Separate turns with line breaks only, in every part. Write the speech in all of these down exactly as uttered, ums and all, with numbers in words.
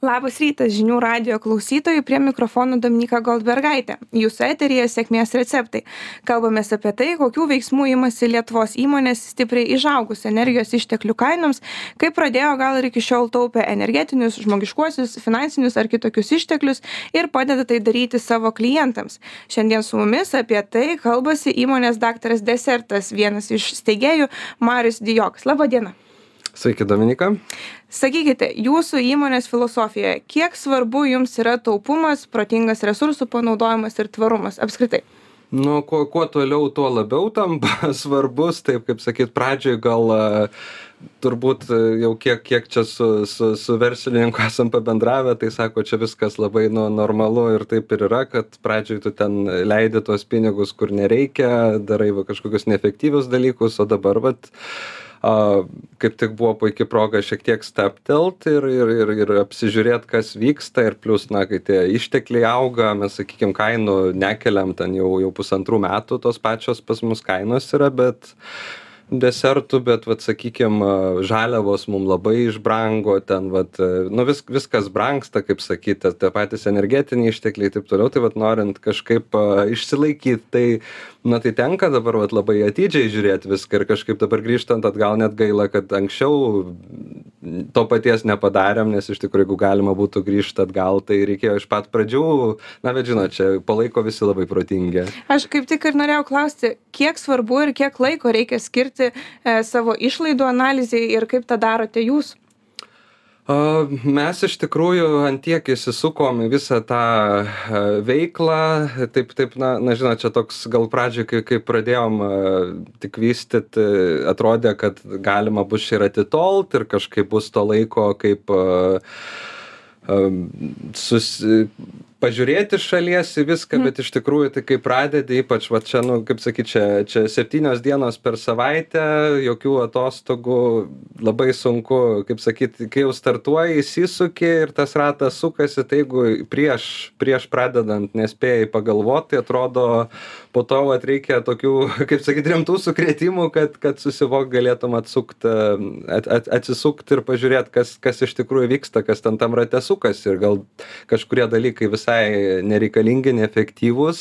Labas rytas žinių radijo klausytojai, prie mikrofonų Dominyka Goldbergaitė. Jūsų eteryje sėkmės receptai. Kalbamės apie tai, kokių veiksmų imasi Lietuvos įmonės stipriai išaugus energijos išteklių kainoms, kaip pradėjo gal ir iki šiol taupę energetinius, žmogiškuosius, finansinius ar kitokius išteklius ir padeda tai daryti savo klientams. Šiandien su mumis apie tai kalbasi įmonės daktaras Desertas, vienas iš steigėjų Marius Dijokas. Labą dieną.
Sveiki, Dominika.
Sakykite, jūsų įmonės filosofijoje, kiek svarbu jums yra taupumas, protingas resursų panaudojimas ir tvarumas apskritai?
Nu, kuo, kuo toliau, tuo labiau tampa svarbus, taip kaip sakyt, pradžioj gal turbūt jau kiek, kiek čia su, su, su verslininku esam pabendravę, tai sako, čia viskas labai nu, normalu ir taip ir yra, kad pradžioj tu ten leidi tuos pinigus, kur nereikia, darai va, kažkokius neefektyvius dalykus, o dabar vat, a, kaip tik buvo puikia proga šiek tiek staptelt ir, ir, ir, ir apsižiūrėti, kas vyksta ir plus, na, kai tie ištekliai auga, mes, sakykime, kainų nekeliam ten jau, jau pusantrų metų, tos pačios pas mus kainos yra, bet desertų, bet, vat, sakykime, žaliavos mums labai išbrango, ten, vat, nu, vis, viskas brangsta, kaip sakyti, tie patys energetiniai ištekliai ir taip toliau, tai, vat, norint kažkaip uh, išsilaikyti, tai, na, tai tenka dabar, vat, labai atidžiai žiūrėti viską ir kažkaip dabar grįžtant atgal net gaila, kad anksčiau to paties nepadarėm, nes iš tikrųjų, jeigu galima būtų grįžti atgal, tai reikėjo iš pat pradžių, na, bet žinot, čia palaiko visi labai protingi.
Aš kaip tik ir norėjau klausti, kiek svarbu ir kiek laiko reikia skirti e, savo išlaidų analizai ir kaip tą darote jūs?
Uh, mes iš tikrųjų ant tiek įsisukom į visą tą uh, veiklą, taip, taip, na, na, žinot, čia toks gal pradžioj, kai, kai pradėjom uh, tik vystyti, uh, atrodė, kad galima bus čia ir atitolt ir kažkaip bus to laiko, kaip uh, uh, susi... pažiūrėti šalies į viską, bet iš tikrųjų tai kai pradedi, ypač va čia, nu, kaip sakyt, čia, čia septynios dienos per savaitę, jokių atostogų, labai sunku, kaip sakyt, kai jau startuoji, įsisuki ir tas ratas sukasi, tai jeigu prieš, prieš pradedant nespėjai pagalvoti, tai atrodo, po to vat, reikia tokių, kaip sakyt, rimtų sukrėtimų, kad, kad susivok galėtum atsukt, at, at, atsisukti ir pažiūrėti, kas, kas iš tikrųjų vyksta, kas ten tam rate sukasi ir gal kažkurie dalykai visai nereikalingi, neefektyvūs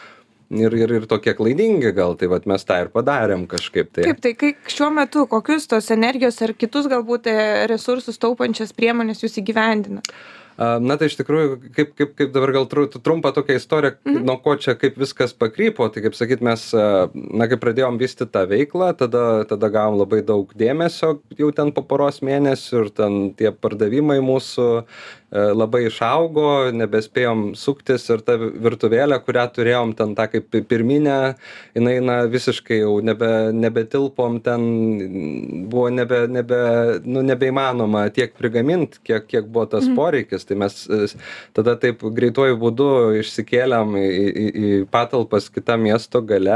ir, ir, ir tokie klaidingi gal, tai vat mes tą ir padarėm kažkaip. Tai.
Kaip tai, kai šiuo metu kokius tos energijos ar kitus galbūt resursus taupančias priemonės jūs įgyvendinat?
Na tai iš tikrųjų, kaip, kaip, kaip dabar gal trumpą tokią istoriją, mhm. nuo ko čia kaip viskas pakrypo, tai kaip sakyt, mes, na kai pradėjom vystyti tą veiklą, tada, tada gavom labai daug dėmesio jau ten po poros mėnesių ir ten tie pardavimai mūsų labai išaugo, nebespėjom suktis ir ta virtuvėlė, kurią turėjom ten tą kaip pirminę, jinai na, visiškai jau nebe, nebetilpom, ten buvo nebe, nebe, nu, nebeįmanoma tiek prigaminti, kiek, kiek buvo tas mm. poreikis. Tai mes tada taip greituoju būdu išsikėlėm į, į, į patalpas kitą miesto gale,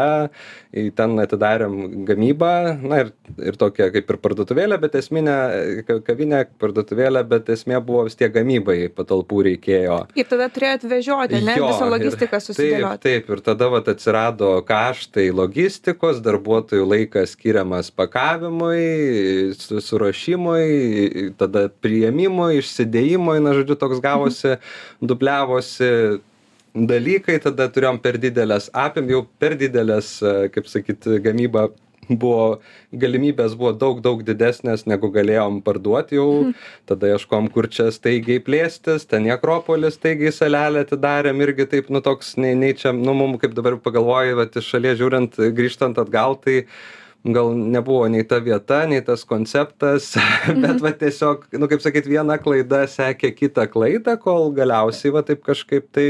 į ten atidarėm gamybą, na ir, ir tokia kaip ir parduotuvėlė, bet esminė kavinė, parduotuvėlė, bet esmė buvo vis tiek gamyba. Patalpų reikėjo.
Ir tada turėjot vežioti, ne? Jo, visą logistiką susidėlioti.
Taip, taip, ir tada vat, atsirado kaštai logistikos, darbuotojų laikas skiriamas pakavimui, suruošimui, tada priėmimui, išsidėjimui, na, žodžiu, toks gavosi, dubliavosi dalykai, tada turėjom per didelės apim, jau per didelės, kaip sakyt, gamyba buvo, galimybės buvo daug, daug didesnės, negu galėjom parduoti jau, mhm. tada ieškom, kur čia staigiai plėstis, ten į Akropolį staigiai salelę atidarėm, irgi taip, nu, toks, nei, nei čia, nu, mum, kaip dabar pagalvoju, vat, iš šalies žiūrint, grįžtant atgal, tai gal nebuvo nei ta vieta, nei tas konceptas, mhm. bet, va, tiesiog, nu, kaip sakyt, viena klaida sekė kitą klaidą, kol galiausiai, va, taip kažkaip tai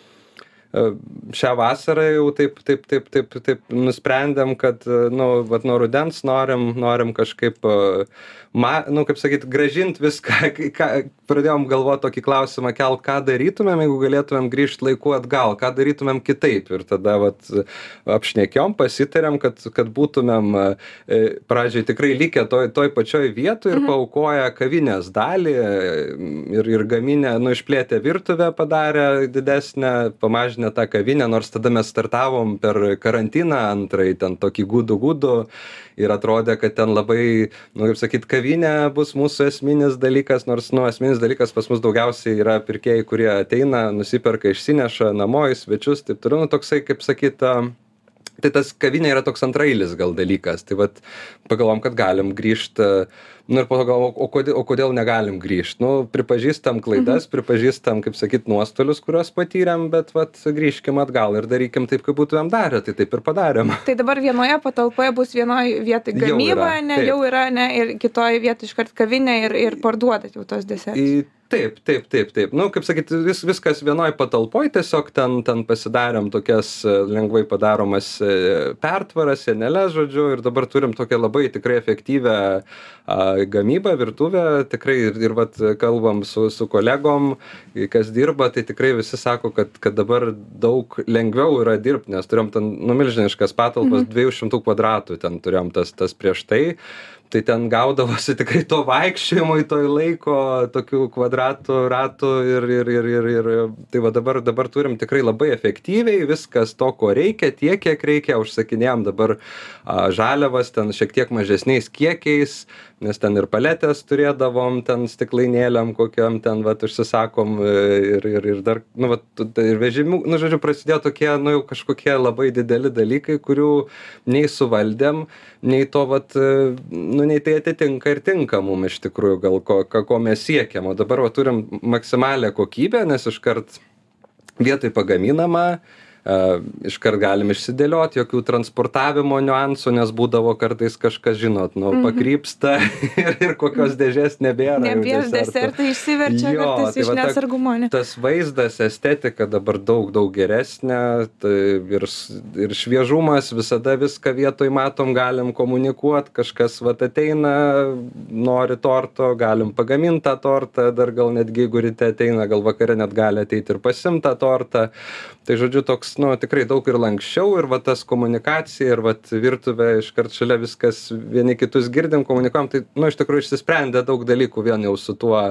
šią vasarą jau taip, taip, taip, taip, taip nusprendėm, kad, nu, vat nuo rudens norim, norim kažkaip, ma, nu, kaip sakyt, grąžint viską, ką, pradėjom galvoti tokį klausimą, kel, ką darytumėm, jeigu galėtumėm grįžti laiku atgal, ką darytumėm kitaip. Ir tada, vat, apšnekėjom, pasitarėm, kad, kad būtumėm pradžiai tikrai likę toj, toj pačioj vietoj ir mhm. paaukoję kavinės dalį ir, ir gaminę, nu, išplėtę virtuvę padarę didesnę, pamažinę ne ta kavinė, nors tada mes startavom per karantiną antrąjį, ten tokį gudų gudų ir atrodė, kad ten labai, nu kaip sakyt, kavinė bus mūsų esminis dalykas, nors, nu, esminis dalykas pas mus daugiausiai yra pirkėjai, kurie ateina, nusiperka, išsineša namo į svečius, taip toliau, nu, toksai, kaip sakyt, tai tas kavinė yra toks antrailis gal dalykas, tai vat pagalvom, kad galim grįžti, nu ir po to galvom, o kodėl, o kodėl negalim grįžti, nu, pripažįstam klaidas, mhm. pripažįstam, kaip sakyt, nuostolius, kuriuos patyrėm, bet vat grįžkim atgal ir darykim taip, kaip būtumėm darę, tai taip ir padarėm.
Tai dabar vienoje patalpoje bus vienoje vietoje gamyba, ne, taip. Jau yra, ne, ir kitoje vietoje iškart kavinė ir, ir parduodat jau tos desertus.
Į... Taip, taip, taip, taip. Nu, kaip sakyt, vis, viskas vienoj patalpoj, tiesiog ten, ten pasidarėm tokias lengvai padaromas pertvaras, sieneles, žodžiu, ir dabar turim tokią labai tikrai efektyvę a, gamybą, virtuvę, tikrai ir, ir vat kalbam su, su kolegom, kas dirba, tai tikrai visi sako, kad, kad dabar daug lengviau yra dirbti, nes turėjom ten numilžiniškas patalpas, mhm. dviejų šimtų kvadratų, ten turėjom tas, tas prieš tai. Tai ten gaudavosi tikrai to vaikščiojimo į toj laiko, tokių kvadratų, ratų ir, ir, ir, ir, ir tai va dabar, dabar turim tikrai labai efektyviai, viskas to, ko reikia, tiek, kiek reikia, užsakinėjom dabar a, žaliavas ten šiek tiek mažesniais kiekiais, nes ten ir paletės turėdavom, ten stiklainėliam kokiam, ten va užsisakom ir, ir, ir dar, nu va, ir vežimių, nu žodžiu, prasidėjo tokie, nu jau kažkokie labai dideli dalykai, kurių nei suvaldėm, nei to vat, nu nei tai atitinka ir tinka mum iš tikrųjų, gal ko, ko mes siekiam. O dabar va turim maksimalią kokybę, nes iškart vietoj pagaminama, uh, iškart galim išsidėliot, jokių transportavimo niuansų, nes būdavo kartais kažkas, žinot, nu, mm-hmm. pakrypsta ir, ir kokios dėžės nebėra.
Nebėra desertai išsiverčia jo, kartais tai iš neatsargumo. Ne?
Tas vaizdas, estetika dabar daug, daug geresnė tai ir, ir šviežumas, visada viską vietoj matom, galim komunikuot, kažkas vat ateina, nori torto, galim pagaminti tą tortą, dar gal netgi jeigu ryte ateina, gal vakare net gali ateiti ir pasimti tą tortą. Tai žodžiu, toks, nu, tikrai daug ir lankščiau ir va tas komunikacija ir va virtuvė iškart šalia viskas vieni kitus girdim, komunikuojam, tai, nu, iš tikrųjų išsisprendė daug dalykų vien jau su tuo.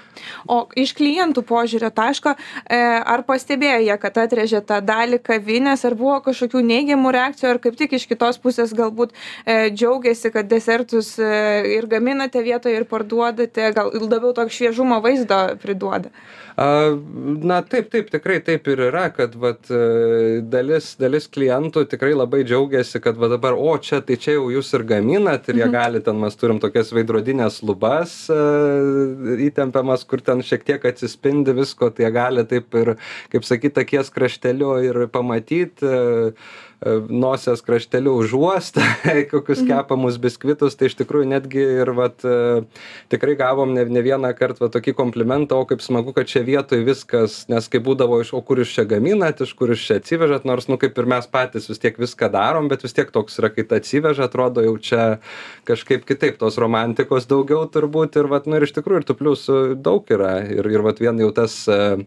O iš klientų požiūrio taško, ar pastebėjo jie, kad atrėžė tą dalį kavinės, ar buvo kažkokių neigiamų reakcijų, ar kaip tik iš kitos pusės galbūt džiaugiasi, kad desertus ir gaminate vietoje ir parduodate, gal labiau tokio šviežumo vaizdo priduoda?
Na taip, taip, tikrai taip ir yra, kad vat, dalis, dalis klientų tikrai labai džiaugiasi, kad va dabar, o čia, tai čia jau jūs ir gaminat ir jie gali, ten mes turim tokias veidrodinės lubas įtempiamas, kur ten šiek tiek atsispindi visko, tai jie gali taip ir, kaip sakyt, akies krašteliu ir pamatyti, nosies krašteliu užuost, kokius kepamus biskvitus, tai iš tikrųjų netgi ir vat, tikrai gavom ne, ne vieną kartą va, tokį komplimentą, o kaip smagu, kad čia vietoj viskas, nes kai būdavo iš, o kur jūs čia gaminat, iš kur jūs čia atsivežat, nors, nu, kaip ir mes patys vis tiek viską darom, bet vis tiek toks yra, kai tai atsiveža, atrodo jau čia kažkaip kitaip, tos romantikos daugiau turbūt ir, vat, nu, ir iš tikrųjų ir tų pliusų daug yra ir, ir vat, vien jau tas uh,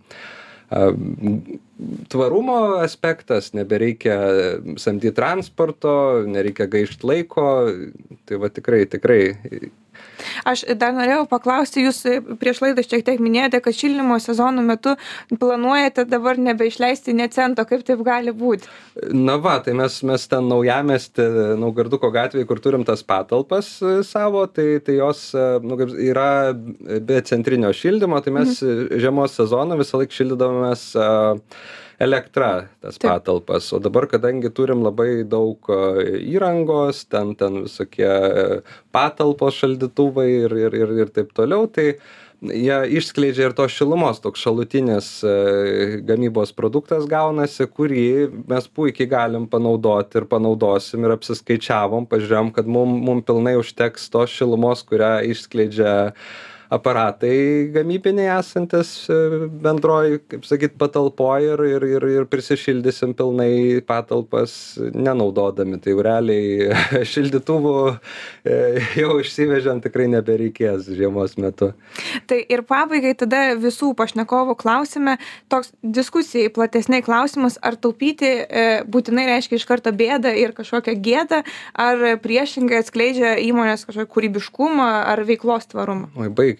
tvarumo aspektas, nebereikia samdyti transporto, nereikia gaišti laiko, tai va tikrai, tikrai.
Aš dar norėjau paklausti, jūs prieš laidą šiek tiek minėjote, kad šildymo sezono metu planuojate dabar nebeišleisti nė cento, kaip taip gali būti?
Na va, tai mes, mes ten Naujamiestį, Naugarduko gatvėje, kur turim tas patalpas savo, tai, tai jos nu, yra be centrinio šildymo, tai mes mhm. žiemos sezoną visą laiką šildydavomės elektra tas Taip. Patalpas, o dabar, kadangi turim labai daug įrangos, ten, ten visokie patalpos šaldytuvai ir, ir, ir, ir taip toliau, tai jie išskleidžia ir tos šilumos, toks šalutinis gamybos produktas gaunasi, kurį mes puikiai galim panaudoti ir panaudosim ir apsiskaičiavom, pažiūrėjom, kad mum, mum pilnai užteks tos šilumos, kurią išskleidžia aparatai gamybiniai esantis bendroj, kaip sakyt, patalpoj ir, ir, ir, ir prisišildysim pilnai patalpas nenaudodami. Tai realiai šildytuvų jau išsivežėm tikrai nebereikės žiemos metu.
Tai ir pabaigai tada visų pašnekovų klausime, toks diskusijai platesniai klausimas, ar taupyti būtinai reiškia iš karto bėdą ir kažkokią gėdą, ar priešingai atskleidžia įmonės kažkokį kūrybiškumą ar veiklos tvarumą?
Oi, baigi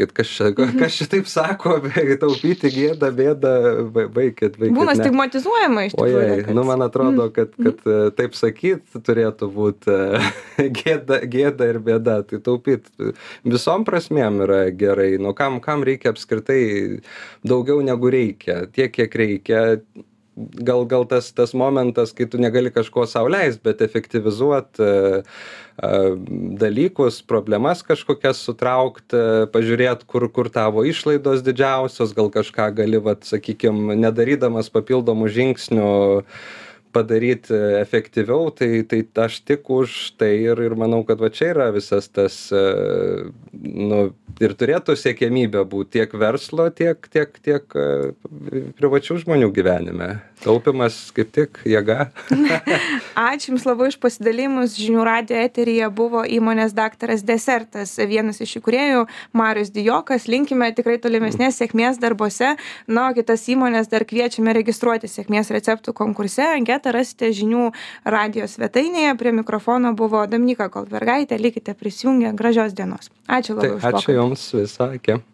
sakyt, kas čia, kas čia taip sako, taupyti gėdą, bėdą, baikit, baikit.
Būna stigmatizuojama iš tikrųjų.
Ojei, kad... nu man atrodo, kad, kad mm. taip sakyt turėtų būti gėda, gėda ir bėda. Tai taupyti visom prasmėm yra gerai. Nu kam, kam reikia apskritai daugiau negu reikia, tiek kiek reikia. Gal, gal tas, tas momentas, kai tu negali kažko sau leist, bet efektyvizuot uh, uh, dalykus, problemas kažkokias sutraukt, uh, pažiūrėt, kur, kur tavo išlaidos didžiausios, gal kažką gali, vat, sakykim, nedarydamas papildomų žingsnių padaryti efektyviau, tai, tai aš tik už tai ir, ir manau, kad va čia yra visas tas, uh, nu, ir turėtų siekiamybė būti tiek verslo, tiek, tiek, tiek uh, privačių žmonių gyvenime. Taupimas kaip tik jėga.
Ačiū Jums labai už pasidalimus. Žinių radijo eteryje buvo įmonės daktaras Desertas, vienas iš įkūrėjų Marius Dijokas. Linkime tikrai tolimesnės sėkmės darbuose. Na, o kitas įmonės dar kviečiame registruoti sėkmės receptų konkurse. Anketą rasite žinių radijo svetainėje. Prie mikrofono buvo Dominyka Goldbergaitė. Likite prisijungę. Gražios dienos. Ačiū labai
tai,
už pokalbį.
Ačiū Jums visą. Iki.